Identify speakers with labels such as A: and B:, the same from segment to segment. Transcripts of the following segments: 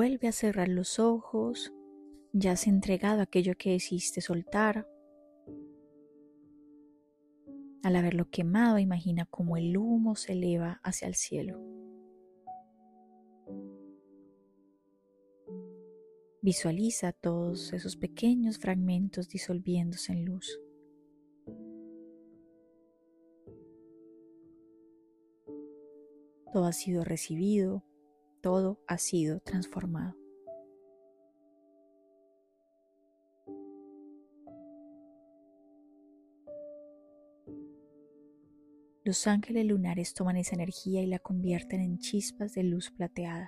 A: Vuelve a cerrar los ojos. Ya has entregado aquello que decidiste soltar. Al haberlo quemado, imagina cómo el humo se eleva hacia el cielo. Visualiza todos esos pequeños fragmentos disolviéndose en luz. Todo ha sido recibido, todo ha sido transformado. Los ángeles lunares toman esa energía y la convierten en chispas de luz plateada.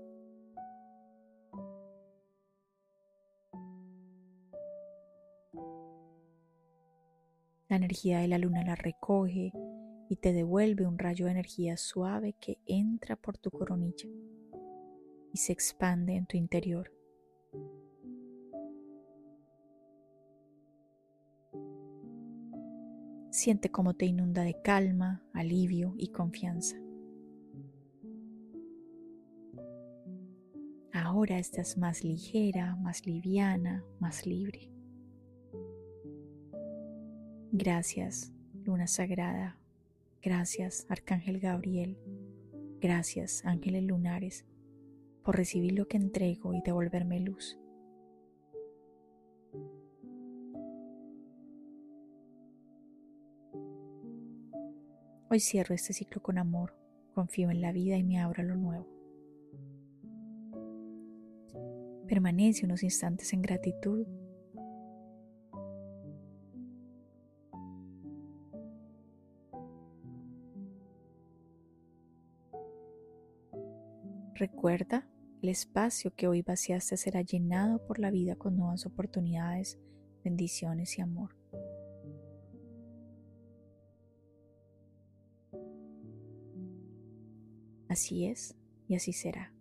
A: La energía de la luna la recoge y te devuelve un rayo de energía suave que entra por tu coronilla y se expande en tu interior. Siente cómo te inunda de calma, alivio y confianza. Ahora estás más ligera, más liviana, más libre. Gracias, Luna Sagrada. Gracias, Arcángel Gabriel. Gracias, ángeles lunares, por recibir lo que entrego y devolverme luz. Hoy cierro este ciclo con amor, confío en la vida y me abro a lo nuevo. Permanece unos instantes en gratitud. Recuerda, el espacio que hoy vaciaste será llenado por la vida con nuevas oportunidades, bendiciones y amor. Así es y así será.